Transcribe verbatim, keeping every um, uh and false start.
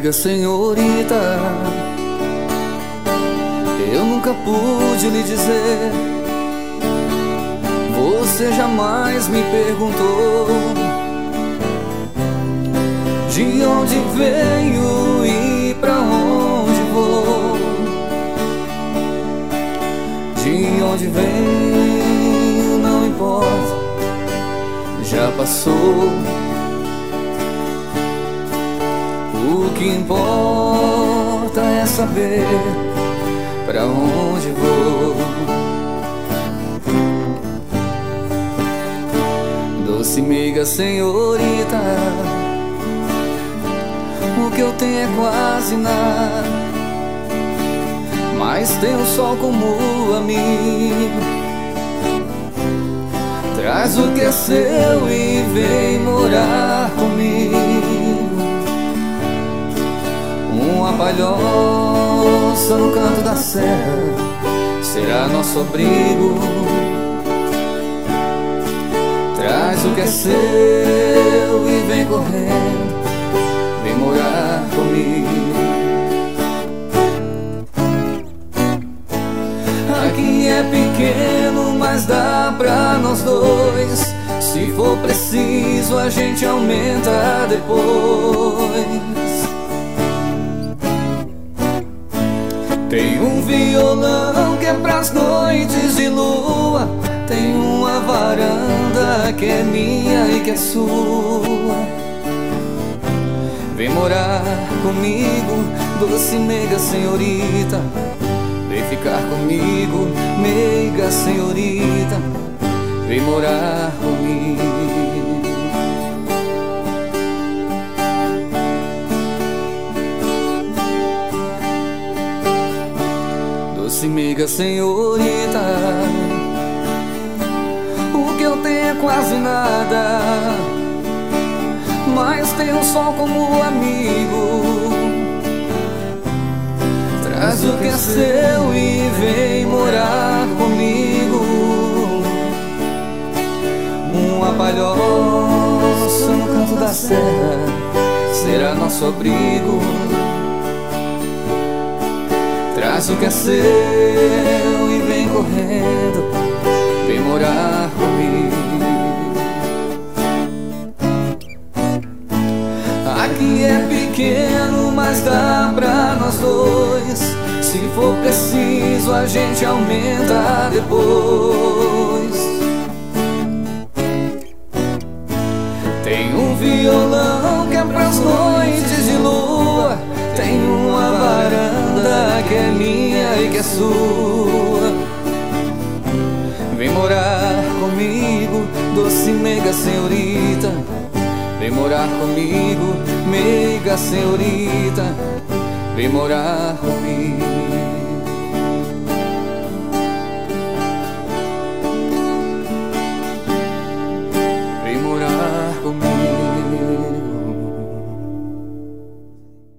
meiga senhorita, eu nunca pude lhe dizer. Você jamais me perguntou de onde venho e pra onde vou. De onde venho não importa, já passou. O que importa é saber pra onde vou. Doce meiga senhorita, o que eu tenho é quase nada, mas tenho o sol como amigo. Traz o que é seu e vem morar comigo. Uma palhoça no canto da serra será nosso abrigo. Traz o que é seu e vem correndo, vem morar comigo. Aqui é pequeno, mas dá pra nós dois. Se for preciso, a gente aumenta depois. Tem um violão que é pras noites de lua. Tem uma varanda que é minha e que é sua. Vem morar comigo, doce meiga senhorita. Vem ficar comigo, meiga senhorita. Vem morar comigo. Doce meiga senhorita, o que eu tenho é quase nada, mas tenho um sol como amigo. Traz o que é seu e vem morar comigo. Uma palhoça no canto da serra será nosso abrigo. Traz o que é seu e vem correndo, vem morar comigo. Aqui é pequeno, mas dá pra nós dois. Se for preciso, a gente aumenta depois. Tem um violão que é pras noites de lua. Tem uma varanda que é minha e que é sua. Vem morar comigo, doce meiga senhorita. Vem morar comigo, meiga senhorita. Vem morar comigo.